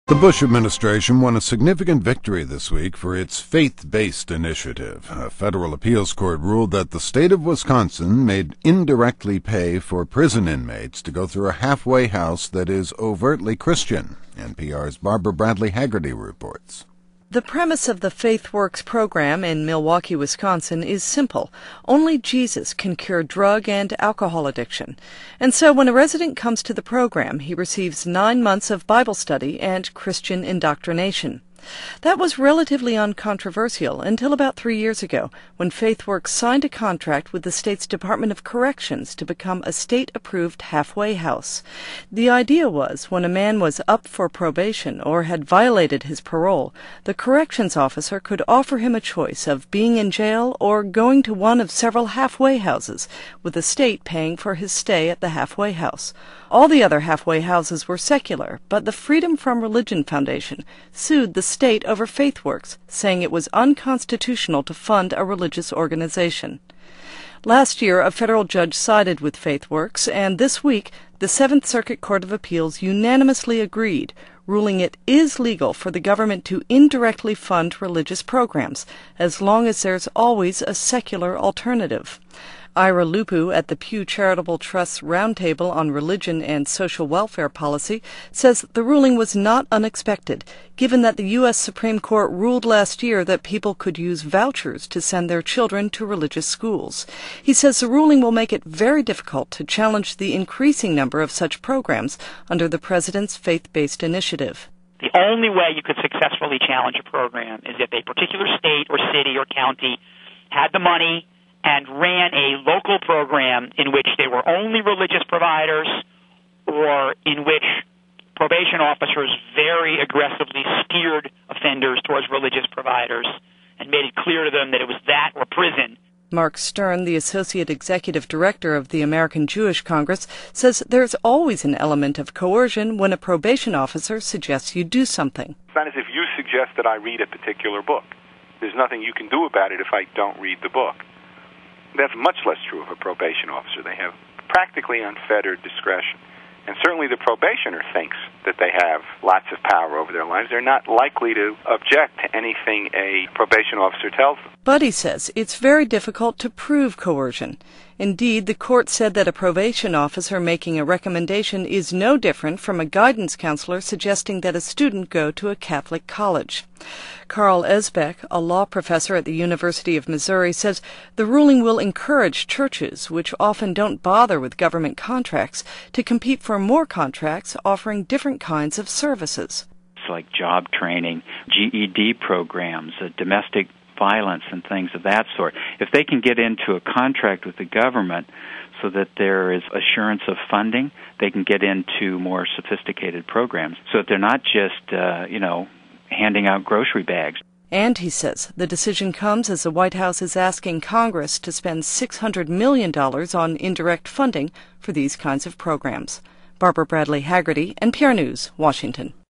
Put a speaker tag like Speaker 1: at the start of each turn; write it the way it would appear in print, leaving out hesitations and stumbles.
Speaker 1: The Bush administration won a significant victory this week for its faith-based initiative. A federal appeals court ruled that the state of Wisconsin may indirectly pay for prison inmates to go through a halfway house that is overtly Christian. NPR's Barbara Bradley Haggerty reports.
Speaker 2: The premise of the FaithWorks program in Milwaukee, Wisconsin is simple. Only Jesus can cure drug and alcohol addiction. And so when a resident comes to the program, he receives 9 months of Bible study and Christian indoctrination. That was relatively uncontroversial until about 3 years ago, when FaithWorks signed a contract with the state's Department of Corrections to become a state-approved halfway house. The idea was, when a man was up for probation or had violated his parole, the corrections officer could offer him a choice of being in jail or going to one of several halfway houses, with the state paying for his stay at the halfway house. All the other halfway houses were secular, but the Freedom from Religion Foundation sued the state over FaithWorks, saying it was unconstitutional to fund a religious organization. Last year, a federal judge sided with FaithWorks, and this week, the Seventh Circuit Court of Appeals unanimously agreed, ruling it is legal for the government to indirectly fund religious programs, as long as there's always a secular alternative. Ira Lupu at the Pew Charitable Trust's Roundtable on Religion and Social Welfare Policy says the ruling was not unexpected, given that the U.S. Supreme Court ruled last year that people could use vouchers to send their children to religious schools. He says the ruling will make it very difficult to challenge the increasing number of such programs under the president's faith-based initiative.
Speaker 3: The only way you could successfully challenge a program is if a particular state or city or county had the money and ran a local program in which there were only religious providers, or in which probation officers very aggressively steered offenders towards religious providers and made it clear to them that it was that or prison.
Speaker 2: Mark Stern, the Associate Executive Director of the American Jewish Congress, says there's always an element of coercion when a probation officer suggests you do something.
Speaker 4: It's not as if you suggest that I read a particular book. There's nothing you can do about it if I don't read the book. That's much less true of a probation officer. They have practically unfettered discretion. And certainly the probationer thinks that they have lots of power over their lives. They're not likely to object to anything a probation officer tells them.
Speaker 2: But he says it's very difficult to prove coercion. Indeed, the court said that a probation officer making a recommendation is no different from a guidance counselor suggesting that a student go to a Catholic college. Carl Esbeck, a law professor at the University of Missouri, says the ruling will encourage churches, which often don't bother with government contracts, to compete for more contracts offering different kinds of services.
Speaker 5: It's like job training, GED programs, domestic violence and things of that sort. If they can get into a contract with the government so that there is assurance of funding, they can get into more sophisticated programs so that they're not just, handing out grocery bags.
Speaker 2: And, he says, the decision comes as the White House is asking Congress to spend $600 million on indirect funding for these kinds of programs. Barbara Bradley Haggerty, NPR News, Washington.